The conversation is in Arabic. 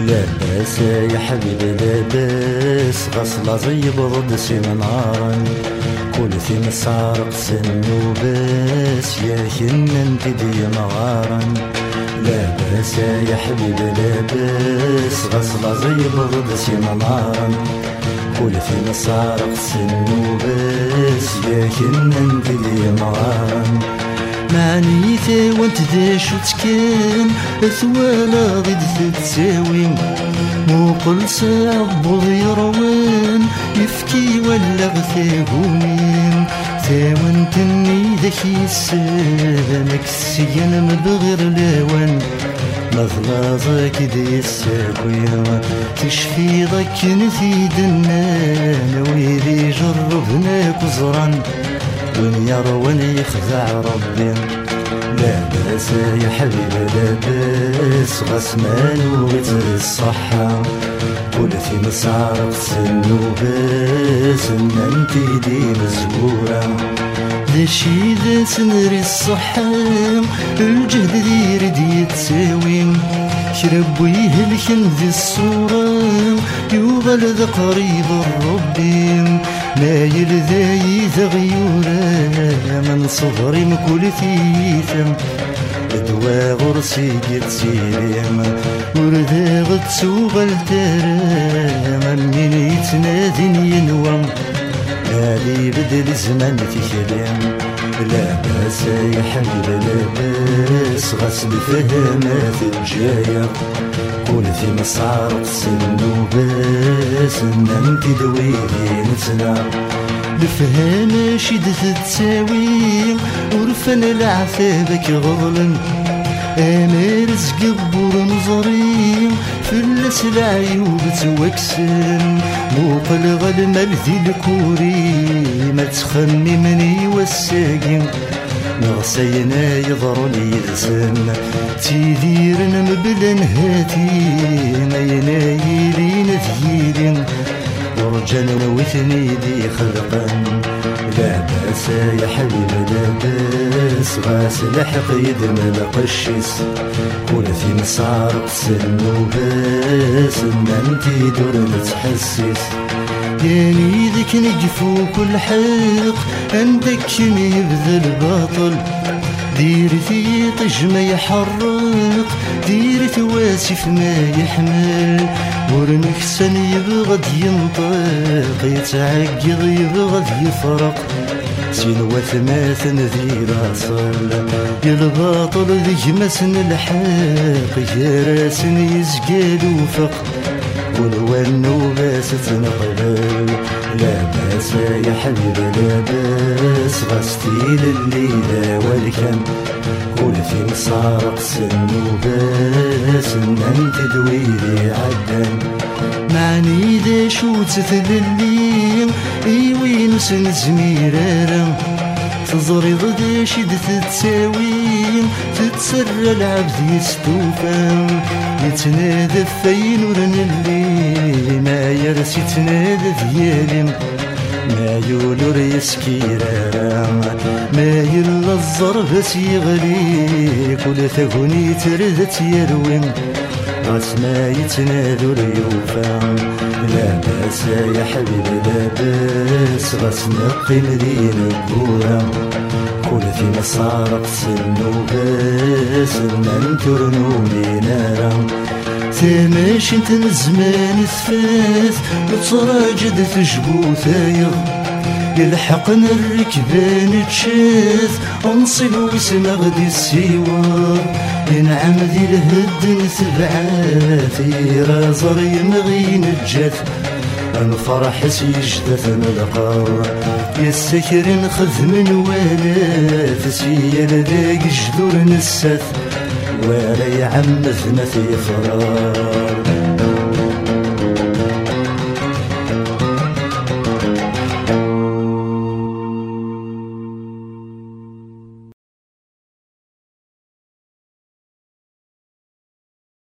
لاباس يا حبيبي لاباس، غسلة زي برد سين نهارا، كل في مسارق سن وباس، يا كنا نبدي نهارا. لاباس يا حبيبي لاباس، غسلة زي برد سين نهارا، كل في مسارق سن وباس، يا كنا نبدي نهارا. معنيته وانت داش وتكان ثوالا ضد تتساوي، مو قل صعب يروان يفكي ولا غثاقومين، ثاوان تني ذاك يسانك السيان مبغير لاوان، مغلاظك دي الساقوين تشفي ضك نثيد النان، ويدي جربناك وزران وين يروان يخدع ربي. لاباس يا حبيبي لاباس، غسمان وغتر الصحة، كل في مسارق سن وباس، ان انت دي مزبورة. لشي ذا سنري الصحة الجهد ذي ردي تساوي، شرب ويهلكن ذي الصورة يوغل ذا قريب الربي، ما يلذاي ذغيورا من صغري مكل ثيثم، دوا غرسي قد سيريم ورذا غد سوغ الترام، من يتنادي ينوم هذي بدل زمان تكلم. لاباس يا حبيبي لاباس، غسل فهمات الجاية، كل في مسارق سن وباس، ان انت دويلي نتنا. الفهامة شدت تساوي ورفن العفابك غضلا، انا رزق بور نظري فلس العيوب توكسن، مو قلغ الملذي الكوري ما تخممني والساقين، نغسينا يضرني يذسن تيدير مبلا نهاتي، ما ينايلين ذيلين ورجان وثني دي خلقا. لاباس يا حبيبي لاباس، غاسل حق يدم القشيس، كل في مسارق سن وباس، ان انت دور نتحسس. ياني ذيك نقفو كل حق عندك كني يبذل باطل، دير في طج ما يحرق، دير تواسف ما يحمل، ورنكسن يبغض ينطق، يتعقض يبغض يفرق، سنوات ماثن ذي راصل، الباطل ذي مسن الحق، يا راسن يزقال وفق، والوان باس تنقبل. لاباس يا حبيبي لاباس، غستيل الليلة والكم، كل في مسارق سن وباس، ان انت دويلي عدن. معني ذا شو تثللي ايوين سن زميرارا، تزري ضد شد تتساوي، تتسرى العبد يستوفى، يتنادى فين ورن اللي ما يرسي يتنادى ديالي، ما يولور يسكيرارا، ما يلا الزربس يغلي، كل ثغني تردت يروين غاس ما يتنادوا اليوفا. لاباس يا حبيبي لاباس، غاس نقي مدينة الكورة، كل في مسارق سن وباس، ان انترنوني نارا. ثماش انت الزمان ثفاث بتراجد تجبو ثايغ، يلحقنا الركبان تشاث، انصل واسم غدي السيوار، ينعم ذي الهد نثبعات، يرازر يمغي نجاث، الفرح سيجدث نلقار، يسكر نخذ من ولاث، سيال ذاك جذور نسث، ولا يعمثنا في فرار.